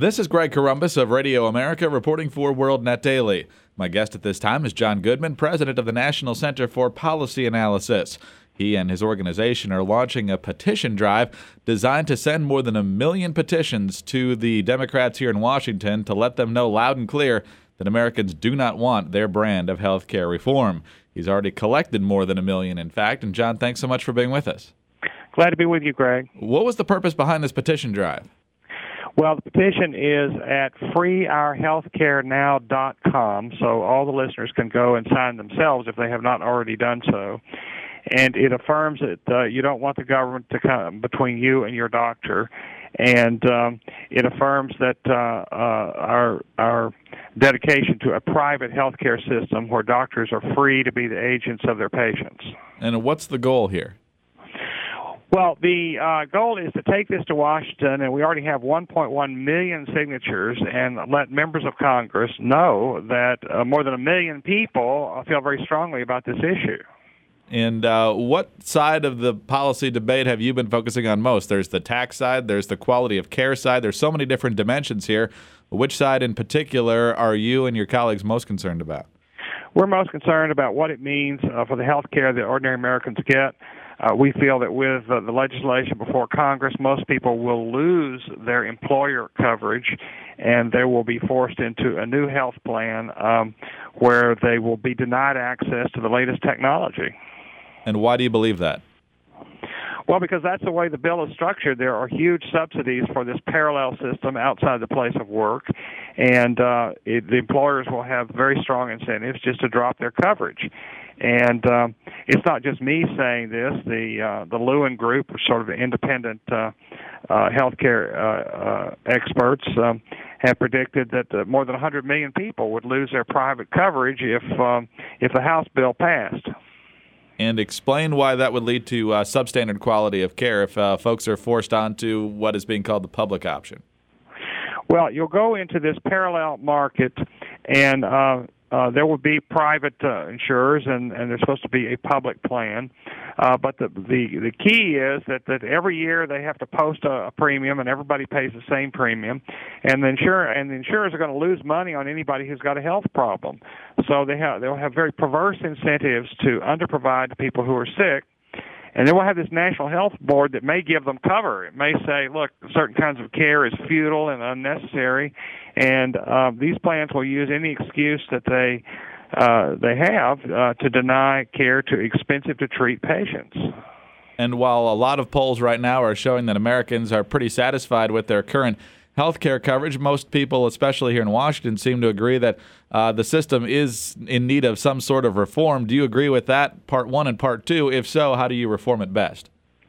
This is Greg Corombos of Radio America reporting for WorldNet Daily. My guest at this time is John Goodman, president of the National Center for Policy Analysis. He and his organization are launching a petition drive designed to send more than 1 million petitions to the Democrats here in Washington to let them know loud and clear that Americans do not want their brand of health care reform. He's already collected more than 1 million, in fact. And John, thanks so much for being with us. Glad to be with you, Greg. What was the purpose behind this petition drive? Well, the petition is at freeourhealthcarenow.com, so all the listeners can go and sign themselves if they have not already done so. And it affirms that you don't want the government to come between you and your doctor. And it affirms that our dedication to a private healthcare system where doctors are free to be the agents of their patients. And what's the goal here? Well, the goal is to take this to Washington, and we already have 1.1 million signatures, and let members of Congress know that more than 1 million people feel very strongly about this issue. And what side of the policy debate have you been focusing on most? There's the tax side, there's the quality of care side, there's so many different dimensions here. Which side in particular are you and your colleagues most concerned about? We're most concerned about what it means for the health care that ordinary Americans get. We feel that with the legislation before Congress, most people will lose their employer coverage, and they will be forced into a new health plan where they will be denied access to the latest technology. And why do you believe that? Well, because that's the way the bill is structured. There are huge subsidies for this parallel system outside the place of work, and the employers will have very strong incentives just to drop their coverage. And it's not just me saying this. The Lewin Group, sort of independent healthcare experts, have predicted that more than 100 million people would lose their private coverage if the House bill passed. And explain why that would lead to substandard quality of care if folks are forced onto what is being called the public option. Well, you'll go into this parallel market, and there will be private insurers, and there's supposed to be a public plan. But the key is that every year they have to post a premium, and everybody pays the same premium. And the insurers are going to lose money on anybody who's got a health problem. So they'll have very perverse incentives to underprovide to people who are sick. And then we'll have this National Health Board that may give them cover. It may say, look, certain kinds of care is futile and unnecessary, and these plans will use any excuse that they have to deny care to expensive-to-treat patients. And while a lot of polls right now are showing that Americans are pretty satisfied with their current health care coverage, most people, especially here in Washington, seem to agree that the system is in need of some sort of reform. Do you agree with that, part one? And part two, if so, how do you reform it best?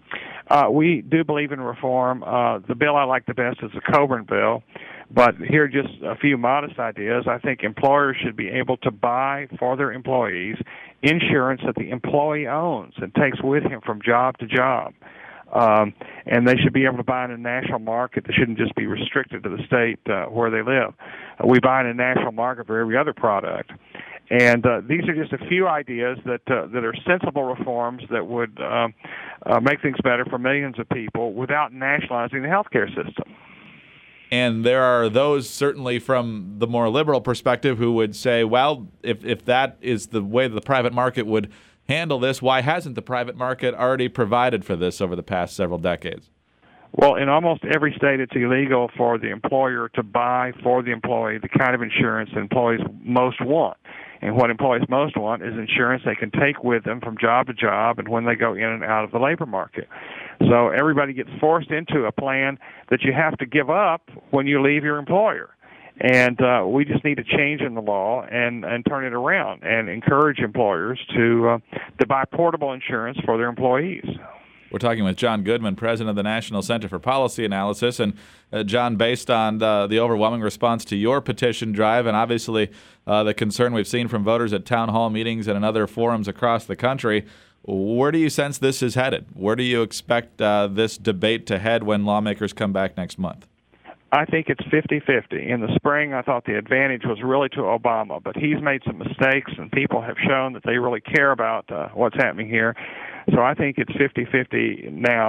We do believe in reform. The bill I like the best is the Coburn bill. But here are just a few modest ideas. I think employers should be able to buy for their employees insurance that the employee owns and takes with him from job to job. And they should be able to buy in a national market. They shouldn't just be restricted to the state where they live. We buy in a national market for every other product. And these are just a few ideas that are sensible reforms that would make things better for millions of people without nationalizing the healthcare system. And there are those, certainly from the more liberal perspective, who would say, well, if that is the way the private market would handle this, why hasn't the private market already provided for this over the past several decades? Well, in almost every state, it's illegal for the employer to buy for the employee the kind of insurance that employees most want. And what employees most want is insurance they can take with them from job to job and when they go in and out of the labor market. So everybody gets forced into a plan that you have to give up when you leave your employer. And we just need a change in the law and turn it around and encourage employers to buy portable insurance for their employees. We're talking with John Goodman, president of the National Center for Policy Analysis. And John, based on the overwhelming response to your petition drive and obviously the concern we've seen from voters at town hall meetings and in other forums across the country, where do you sense this is headed? Where do you expect this debate to head when lawmakers come back next month? I think it's 50-50. In the spring, I thought the advantage was really to Obama, but he's made some mistakes, and people have shown that they really care about what's happening here. So I think it's 50-50 now.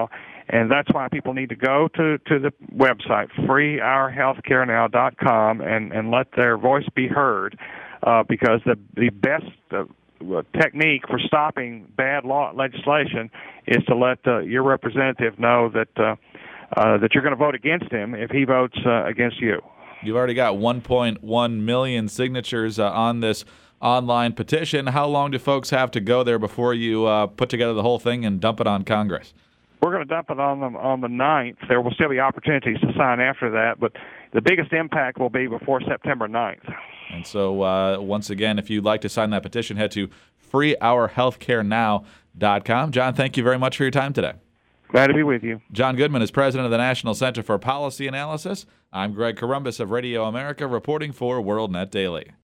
And that's why people need to go to the website, freeourhealthcarenow.com, and let their voice be heard, because the best technique for stopping bad legislation is to let your representative know that you're going to vote against him if he votes against you. You've already got 1.1 million signatures on this online petition. How long do folks have to go there before you put together the whole thing and dump it on Congress? We're going to dump it on them on the 9th. There will still be opportunities to sign after that, but the biggest impact will be before September 9th. And so, once again, if you'd like to sign that petition, head to freeourhealthcarenow.com. John, thank you very much for your time today. Glad to be with you. John Goodman is president of the National Center for Policy Analysis. I'm Greg Corombos of Radio America, reporting for WorldNet Daily.